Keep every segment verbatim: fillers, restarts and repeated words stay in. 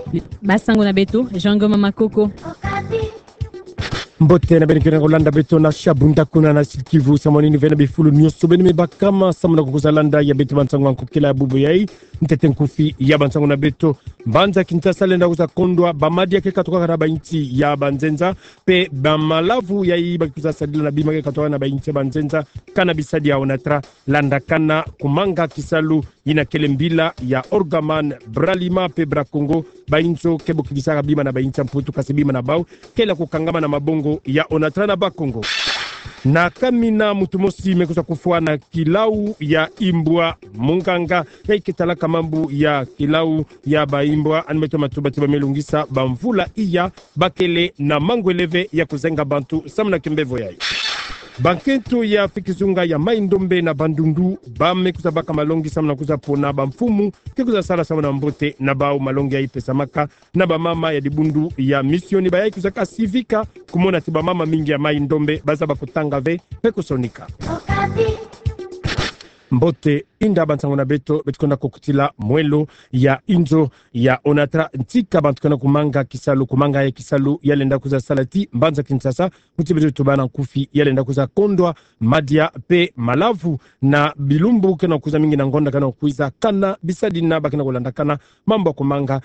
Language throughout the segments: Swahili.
Basango na beto, Jean-Goma Makoko. Mbote na beni kena Rolanda beto na shabunda kuna na Kivu samoni ni vena bifulu nyuso beni mebakama samuna kukuzalanda ya beto bansango wankukila ya bubu yai ntete nkufi ya bansango na beto banza kintasa lenda kuza kondwa bamadi ya keka toka karaba inti ya banzenza pe bamalavu ya hii bakikuza sadila na bima keka toka na ba inti ya banzenza kana bisadi ya onatra landa kana kumanga kisalu ina kelembila ya Orgaman Bralima pe Brakongo bainzo kebo kibisaka bima na bainti ya mputu kasi bima na bau kela kukangama na mabongo ya onatra na Bakongo na kamina mutumosi mekusa kufua na kilau ya imbwa munganga ya ikitala kamambu ya kilau ya baimbwa animeto matubati bamelungisa bamvula iya bakele na mangweleve ya kuzenga bantu samuna kimbevo yai banketo ya fikizunga ya maindombe na bandundu bame kuza baka malongi samuna kuza pona bamfumu kekuza sala samuna mbote na bao malongi ya ipesa maka na bamama ya dibundu ya misioni bayai kuza kasivika kumona tiba mama mingi ya maindombe baza bakutanga ve peko sonika mbote inda bansango na beto betukona kokutila mwelo ya inzo ya onatra ntika bantukona kumanga kisalu kumanga ya kisalu yalenda kuza salati mbanza Kinshasa mutibetu tubana kufi yalenda kuza kondwa madia pe malavu na bilumbu kena kuza mingi na ngonda kana kuiza kana bisadi na bakina kulanda kana mambo kumanga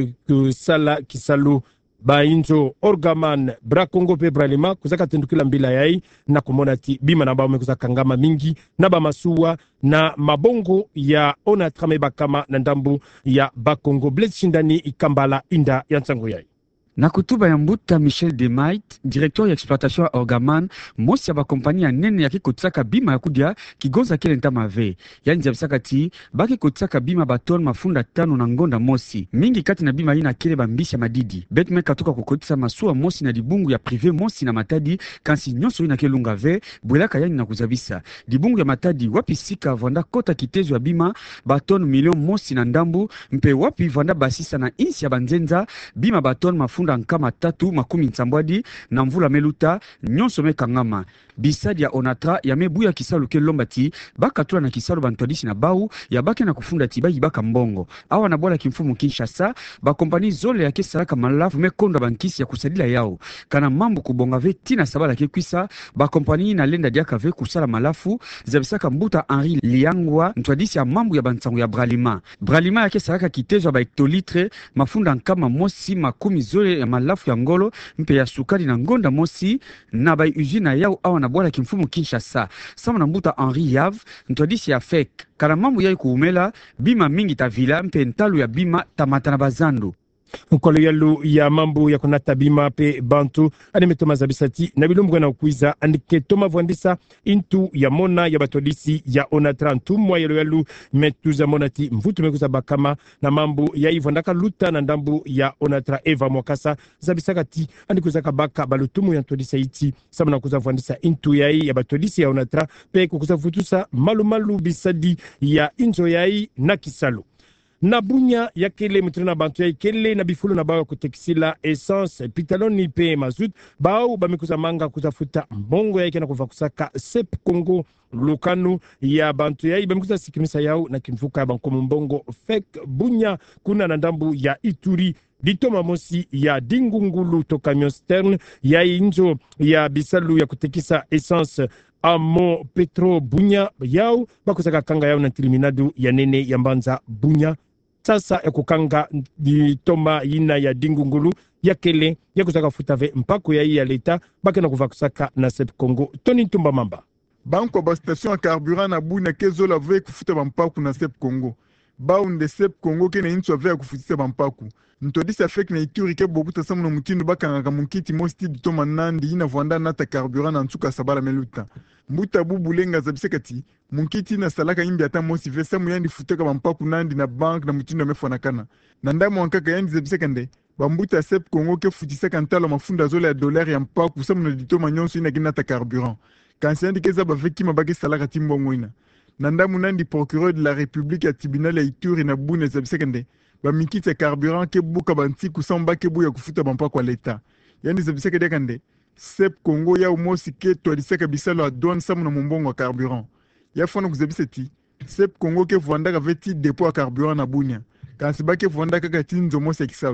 kusala kisalu bainzo Orgaman Brakongo pe Bralima kuzaka tendukila mbila yai na kumona ti bima na bao mekuza kangama mingi na ba masuwa na mabongo ya onatra mebakama na ndambu ya Bakongo Blechindani ikambala inda ya nsango yai. Na kutuba ya mbuta Michel Demait, directeur ya exploitation ya Orgaman, mosi ya ba kompani ya nene ya kikotsaka bima ya kudia kigonza kele ntama ve. Yani jabisaka ti, baki kotsaka bima baton mafunda tano na ngonda mosi. Mingi kati na bima hii na kele bambisha madidi. Betme katoka kukotisa masua mosi na dibungu ya privé mosi na matadi, kansi nyonso hii na kelunga ve, bwelaka yani na kuzabisa. Dibungu ya matadi wapi sika vanda kota kitezo ya bima, baton milion mosi na ndambu, mpe wapi vanda basisa na insi ya banzenza, bima baton mafunda nkama tatu makumi nsambwadi na mvula meluta nyonso mekangama bisadi ya onatra ya mebuya kisalu ke lombati bakatula na kisalu bantwadisi na bau ya bake na kufunda tibai baka mbongo awa na bola kimfumu Kinshasa ba kompani zole ya kesaraka malafu mekonda bankisi ya kusadila yao kana mambo kubonga ve tina sabala ke kwisa ba kompani na lenda diaka ve kusala malafu zabisaka mbuta Henri Liangwa ntwadisi ya mambo ya bantango ya Bralima Bralima ya kesaraka kitezo ba hectolitre mafunda nkama mosi makumi zole ya malafu ya ngolo mpe ya sukari na ngonda mosi na bai usina yao awa na bola kimfumu Kinshasa sama na mbuta Henri Yav ntwadisi ya fek kana mambo yai kuumela bima mingi ta vila mpe ntalu ya bima tamata na bazandu Nkolo yalu ya mambo ya kunata bima pe bantu animetoma zabisati na bilumbu na ukuiza andiketoma vwandisa intu ya mona ya batodisi ya onatra ntumwa yalu yalu metuza monati mvutu mekuza bakama na mambo ya ivondaka luta na ndambu ya onatra Eva Mwakasa zabisakati andikuzaka baka balutumu ya ntodisa iti sama na kuza vwandisa intu ya ya batodisi ya onatra pe kukuza vutusa malu malu bisadi ya inzo ya na kisalu na bunya ya kele mutrina bantu ya kele na bifulu na bawa kutekisila essence pitaloni pe mazut bao bamekuza manga kuzafuta mbongo ya ikena kuva kusaka sep Kongo lukanu ya bantu ya bamekuza sikimisa yao na kimfuka ya bankomu mbongo fek bunya kuna na ndambu ya Ituri ditoma mosi ya dingungulu to camion stern ya inzo ya bisalu ya kutekisa essence amo petro bunya yao bakusaka kanga yao na terminado ya nene ya mbanza bunya sasa ya kukanga di toma yina ya dingungulu ya kele ya kusaka futave mpako ya hii ya leta bake na kuva kusaka na sep Kongo Tony Tumba Mamba banko ba station ya carburant na bunya kezo la ve kufuta bampaku na sep Kongo baunde sep Kongo kene inso ave ya kufutisa bampaku ntodisa fek na Ituri ke bokuta samu na mutindo bakanga mukiti mosti di toma nandi ina vwanda nata carburant na nsuka sabala meluta mbuta bubulenga zabisekati mukiti na salaka imbi ata mosi ve samu yandi futeka bampaku nandi na bank na mutindo mefona kana na ndamu wankaka yandi zabisekande bambuta sep Kongo ke futisaka ntalo mafunda zola ya dollar ya mpaku samu na ditoma nyonso ina ginata carburant kansi yandi keza baveki mabaki salaka timbongo ina na ndamu nandi procureur de la République ya tribunal ya Ituri na bune zabisekande bamikiti ya carburant ke buka bantiku samba ke buya kufuta bampa kwa leta yani zabisaka dekande sep Kongo ya umosi ke twadisaka bisalo adouane samu na mbongo wa carburant ya fona kuzabiseti sep Kongo ke vwandaka veti dépôt ya carburant na bunya kansi bake vwandaka kati nzomosi ya kisalu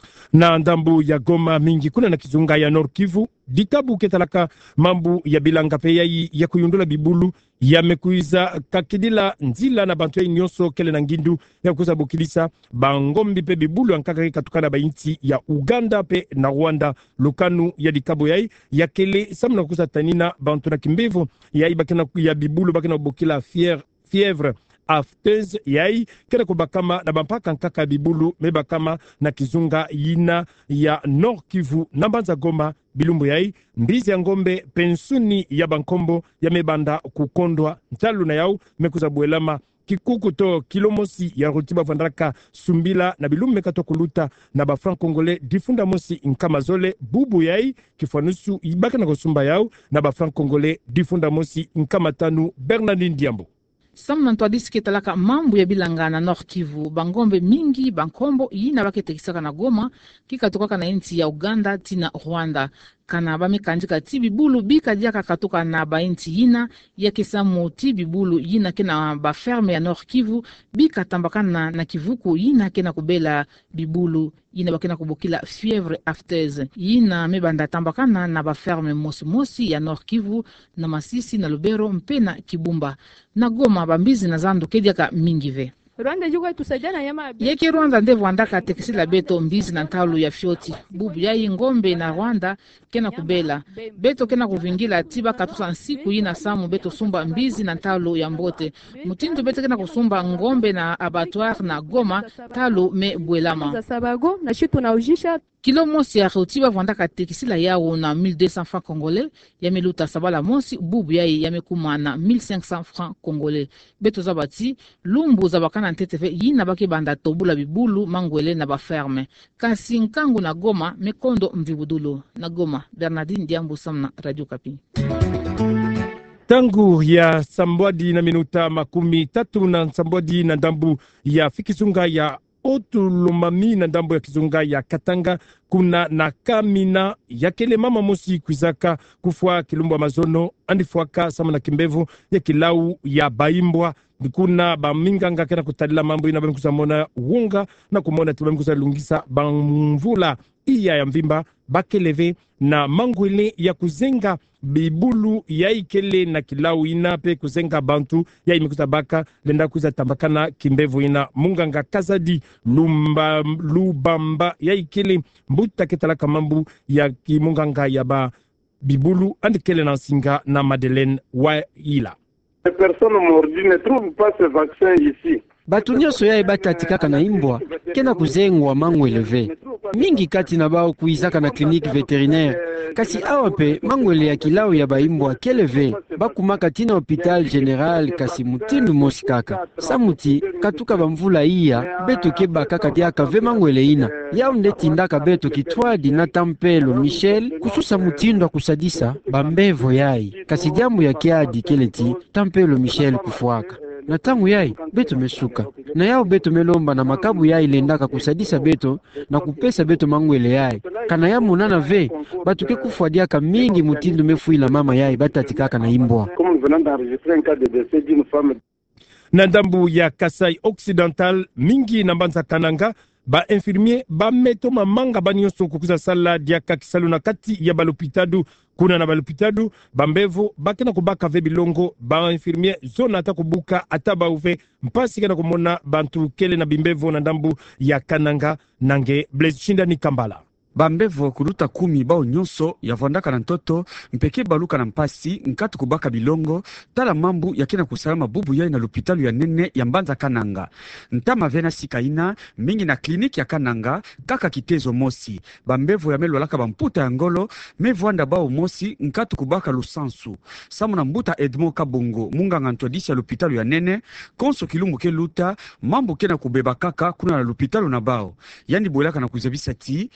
Na ndambu ya Goma mingi kuna na kizunga ya Nord Kivu ditabu ketalaka mambu ya bilanga peyai ya kuyundula bibulu ya mekuiza kakidila nzila na bantu ya inyoso kele na ngindu ya kuza bukilisa bangombi pe bibulu ankaka katukana ba inti ya Uganda pe na Rwanda lukanu ya dikabo yai ya kele samna kuza tanina bantu na kimbevu ya ibakina ya bibulu bakina bukila fier fièvre aftez yai kena kubakama na bampaka nkaka bibulu mebakama na kizunga yina ya Nord Kivu nambanza Goma bilumbu yai mbizi ya ngombe pensuni ya bankombo ya mebanda kukondwa ntalu na yau mekuza buelama kikuku to kilomosi ya rutiba vandraka sumbila na bilume kato kuluta na ba franc congolais difunda mosi nkama zole bubu yai kifanusu ibaka na kusumba yau na ba franc congolais difunda mosi nkama tanu Bernardine Diambo. Samna ntwadisi ketalaka mambu ya bilanga na Nord Kivu bangombe mingi bankombo yina baketekisaka na Goma kikatokaka na inti ya Uganda tina Rwanda kana bamekandika tibi bulu bika diaka katoka na ba inti yina ya kesamu tibi bulu yina kena ba ferme ya Nord Kivu bika tambakana na kivuku yina kena kubela bibulu yina bakena kubokila fièvre aftez yina mebanda tambakana na ba ferme mosi mosi ya Nord Kivu na Masisi na Lubero mpena Kibumba na Goma bambizi na zandu kediaka mingive. Rwanda juko tusaidiana yama yeke Rwanda ndevu andaka tekisila beto mbizi na ntalu ya fioti bubu yai ngombe na Rwanda kena kubela beto kena kuvingila tiba katusa nsiku yina samu beto sumba mbizi na ntalu ya mbote mutindu beto kena kusumba ngombe na abattoir na Goma talu me bwelama sabago na shitu na ujisha kilo mosi ya rotiba vandaka tekisila yao na mille deux cents francs congolais ya meluta sabala mosi bubu yai ya mekuma na mille cinq cents francs congolais beto zabati lumbu zabakana ntetefe yina baki banda tobula bibulu mangwele na baferme kasi nkangu na Goma mekondo mvibudulu na Goma Bernardine Diambo Samna Radio Kapi. Tangu ya sambwadi na minuta makumi tatu na sambwadi na ndambu ya fikizunga ya Otulomami na ndambo ya kizunga ya Katanga kuna na kamina ya kele mama mosi kwizaka kufwa kilumbu mazono andifuaka sama na kimbevu ya kilau ya baimbwa kuna ba minganga kena kutalila mambo ina bamkuza mona wunga na kumona tibamkuza lungisa bamvula iya ya mvimba bakeleve na mangwele ya kuzenga bibulu ya ikele na kilau ina pe kuzenga bantu ya imekuza baka lenda kuza tambakana kimbevu ina munganga kazadi lumba lubamba ya ikele mbuta ketalaka mambu ya kimunganga ya ba bibulu andikele na singa na Madeleine wa ila. Les personnes mordues ne trouvent pas ce vaccin ici. Batu nyonso ya ebatatikaka na imbwa kena kuzengwa mangu eleve mingi kati na bao kuizaka na clinique vétérinaire kasi awa pe mangwele ya kilau ya baimbwa keleve bakumaka tina hôpital général kasi mutindu mosi kaka samuti katuka bamvula iya beto kebaka kati akave mangwele ina yao ndetindaka beto kitwadi na Tampelo Michel kususa mutindu akusadisa bambevo yai kasi diambu ya kiadi keleti Tampelo Michel kufuaka na tangu yai beto mesuka na yao beto melomba na makabu yai lendaka kusadisa beto na kupesa beto mangwele yai kana ya munana ve batuke kufuadiaka mingi mutindu mefuila mama yai batatikaka na imbwa. Na ndambu ya Kasai Occidental mingi na mbanza Kananga ba infirmier ba meto mamanga banyoso kukuza sala diaka kisalu na kati ya balopitadu kuna na balopitadu bambevo bakena kubaka ve bilongo ba infirmier zona ata kubuka ata bauve mpasi kana kumona bantu kele na bimbevo na ndambu ya Kananga nange Blaise Chinda ni Kambala. Bambevo kuluta kumi bao nyonso ya vandaka na ntoto mpeke baluka na mpasi nkatu kubaka bilongo tala mambu ya kena kusalama bubu yai na lupitalu ya nene ya mbanza Kananga ntama vena sikaina mingi na kliniki ya Kananga kaka kitezo mosi bambevo ya melo laka bamputa ya ngolo mevwanda bao mosi nkatu kubaka lusansu samu na mbuta Edmond Kabongo munga ngantwadisi ya lupitalu ya nene konso kilumbu ke luta mambu kena kubeba kaka kuna na lupitalu na bao yani bolaka na kuzabisa ti na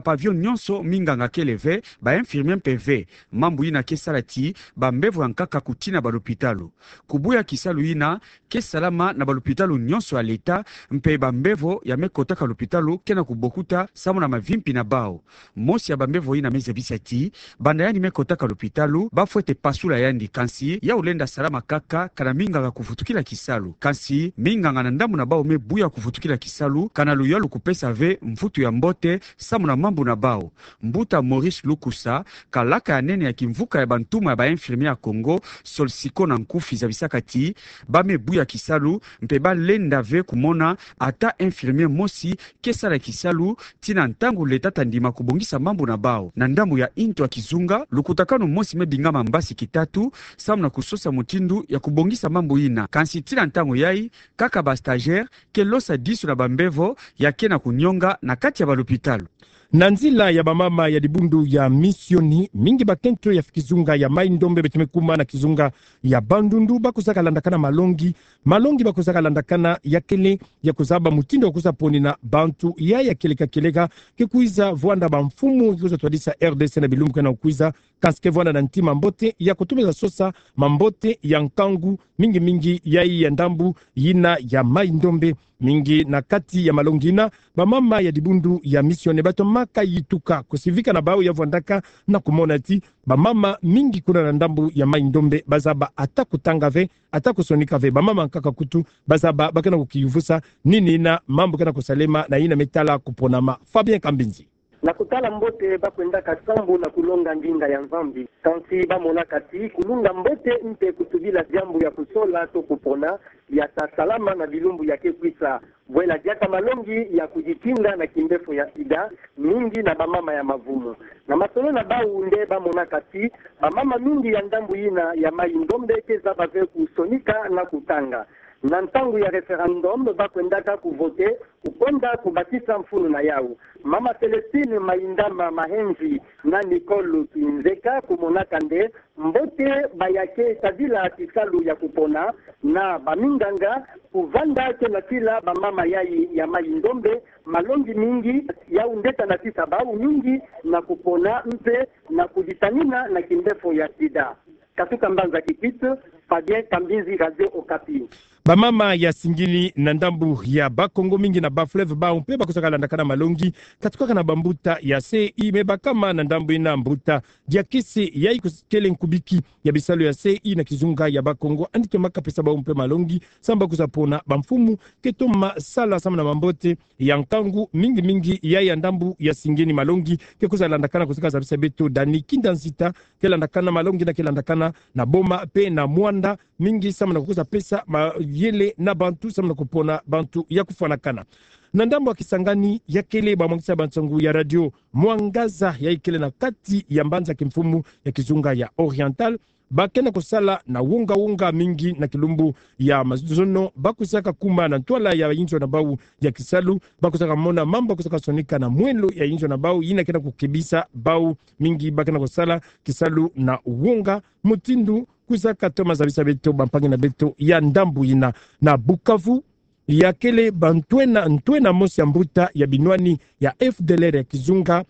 pavillon nyonso minganga keleve ba infirmier P V mambu ina kesalati ba mbevu ankaka kutina ba l'hôpitalu kubuya kisalu ina kesalama na ba l'hôpitalu nyonso ya leta mpe ba mbevu ya mekotaka l'hôpitalu kena kubokuta samu na mavimpi na bao mosi ya ba mbevu ina meze bisati banda yani mekotaka l'hôpitalu ba fwete pasula yandi kansi ya ulenda salama kaka kana minganga kufutukila kisalu kansi minganga na ndamu na bao mebuya kufutukila kisalu kana luyalu kupesa ve mfutu ya mbote samu na mambu na bao mbuta Maurice Lukusa kalaka ya nene ya kimvuka ya bantuma ya ba infirmier ya Congo solsiko na nkufi za bisakati ba mebuya kisalu mpe ba lenda ve kumona ata infirmier mosi kesala kisalu tina ntangu leta tandima kubongisa mambu na bao na ndamu ya into ya kizunga lukutakano mosi mebingama mbasi kitatu samu na kusosa mutindu ya kubongisa mambu ina kansi tina ntangu yai kaka ba stagiaire kelosa disu na bambevo ya kena kunyonga na kati ya ba l'hôpital na nzila ya bamama ya dibundu ya misioni mingi bakento ya kizunga ya Mai Ndombe betumekuma na kizunga ya Bandundu bakusaka landakana malongi malongi bakusaka landakana yakele ya kuzaba mutindo wa kusa poni na bantu ya ya keleka keleka kikuiza vuanda ba mfumu kikuiza tuadisa R D C na bilumbu kana ukuiza kanske vuanda na ntima mbote ya kutumeza sosa mambote ya nkangu mingi mingi ya ya ndambu yina ya Mai Ndombe mingi na kati ya malongina bamama ya dibundu ya misione bato maka yituka kusivika na bao ya vuandaka na kumona ti bamama mingi kuna na ndambu ya Mai Ndombe bazaba ata kutanga ve ata kusonika ve bamama nkaka kutu bazaba bakena kukivusa nini na mambo kana kusalema na ina metala kuponama Fabien Kambinzi na kutala mbote bakwenda kasambu na kulonga ndinga ya nzambi kansi bamona kati kulunga mbote mpe kutubila jambo ya kusola to kupona ya salama na bilumbu ya kekwisa bwela jaka malongi ya kujikinga na kimbefo ya sida mingi na bamama ya mavumo na masolo na bau nde bamona kati bamama mingi ya ndambu ina ya Mai Ndombe keza bave kusonika na kutanga na ntangu ya referendum bakwendaka kuvote ukonda kubatisa mfunu na yao mama Celestine Maindama Mahenzi na Nicole Kinzeka kumonaka nde mbote bayake tabila kisalu ya kupona na baminganga kuvanda kena kila bamama yai ya Mai Ndombe malongi mingi ya undeta na tisa bau mingi na kupona mpe na kujitanina na kimbefo ya sida katuka mbanza kikitu Fabien Kambinzi Radio Okapi bamama ya singili na ndambu ya Bakongo mingi na bafleve ba umpe bakusaka landakana malongi katuka na bambuta ya C I mebakama na ndambu ina mbuta dia kisi ya ikele nkubiki ya bisalo ya C I na kizunga ya Bakongo andike maka pesa ba umpe malongi samba kusapona bamfumu ketoma sala sama na mambote ya nkangu mingi mingi ya ya ndambu ya singini malongi kekuza landakana kusaka zabisa beto dani kindanzita kela ndakana malongi na kela ndakana na boma pe na mwanda mingi sama na kukuza pesa ma yele na bantu sama na kupona bantu ya kufanakana na ndambo wa Kisangani ya kele ba mwangisa bantangu ya radio mwangaza ya ikele na kati ya mbanza kimfumu ya kizunga ya Oriental bakena kusala na wunga wunga mingi na kilumbu ya mazono bakusaka kuma na ntwala ya injo na bau ya kisalu bakusaka mona mambo kusaka sonika na mwelo ya injo na bau ina kena kukibisa bau mingi bakena kusala kisalu na wunga mutindu kusaka toma za bisa beto bampangi na beto ya ndambu ina na Bukavu ya kele bantwena ntwena mosi ya mbuta ya binwani ya F D L R ya kizunga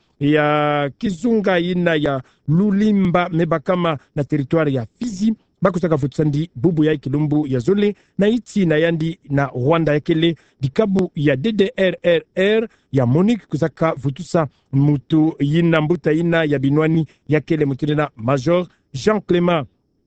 ya kizunga ina ya Lulimba mebakama na territoire ya Fizi bakusaka futsandi bubu ya kilumbu ya zole na iti na yandi na Rwanda ya kele dikabu ya D D R R R ya Monique kusaka futusa mutu ina mbuta ina ya binwani ya kele mutunena Major Jean Clément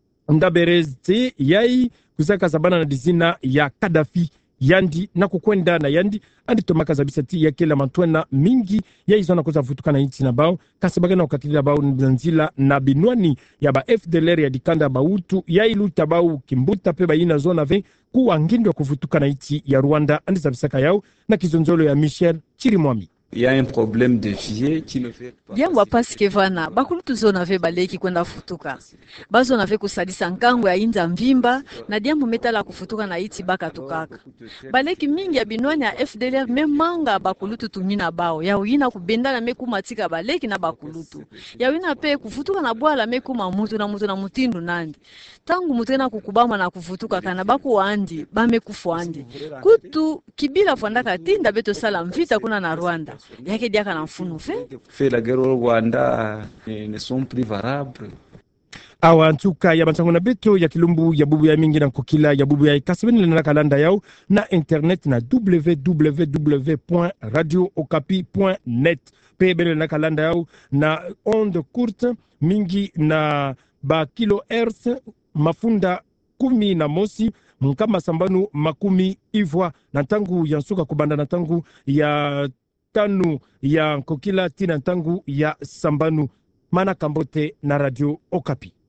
Ndabereze yai kusaka sabana na dizina ya Kadafi yandi na kukwenda na yandi andi tomaka za bisati ya kila mantwena mingi ya izona kuza futuka na iti na bao kasabaka na ukatili bao nzanzila na binwani ya ba F D L R ya dikanda bautu ya iluta bao kimbuta pe ba ina zona ve kuwa ngindo kufutuka na iti ya Rwanda andi za bisaka yao na kizonzolo ya Michel Chirimwami. Il y a un problème de vie qui ne fait pas. Bien wa parce que vana bakulutu zona ve baleki kwenda futuka. Bazo na ve kusadisa nkango ya inza mvimba na diambo metala kufutuka na iti baka tukaka. Baleki mingi ya binwani ya F D L R memanga bakulutu tumina bao. Ya uina kubendana meku matika baleki na bakulutu. Ya uina pe kufutuka na bwala meku mamutu na mutu na mutindu nandi. Tangu mutena kukubama na kufutuka kana baku wandi bame kufu andi. Kutu kibila fandaka tinda beto sala mvita kuna na Rwanda. yake diaka na mfunu fe fait la guerre au Rwanda ne, ne sont plus valables. Awa ntuka ya bantango na beto ya kilumbu ya bubu ya mingi na kokila ya bubu ya ikasibeni na kalanda yao na internet na w w w point radio okapi point net pe bele na kalanda yao na onde courte mingi na ba kilohertz mafunda kumi na mosi mkama sambanu makumi ivwa na tangu ya nsuka kubanda na tangu ya tanu ya kokila tina tangu ya sambanu mana kambote na radio Okapi.